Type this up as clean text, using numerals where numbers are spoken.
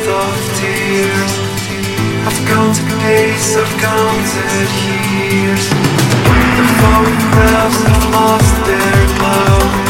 of tears. I've counted days, I've counted years. The photographs have lost their glow.